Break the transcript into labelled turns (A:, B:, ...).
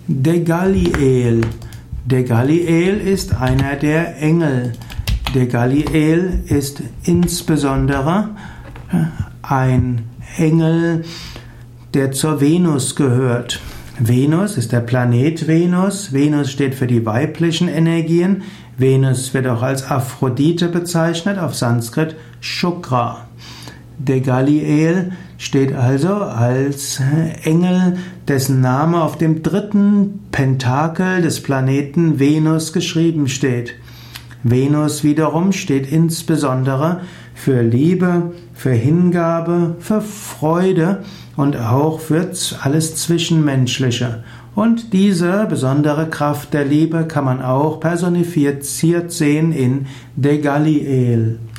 A: Degaliel. Degaliel ist einer der Engel. Degaliel ist insbesondere ein Engel, der zur Venus gehört. Venus ist der Planet Venus. Venus steht für die weiblichen Energien. Venus wird auch als Aphrodite bezeichnet, auf Sanskrit Shukra. Degaliel steht also als Engel, dessen Name auf dem dritten Pentakel des Planeten Venus geschrieben steht. Venus wiederum steht insbesondere für Liebe, für Hingabe, für Freude und auch für alles Zwischenmenschliche. Und diese besondere Kraft der Liebe kann man auch personifiziert sehen in Degaliel.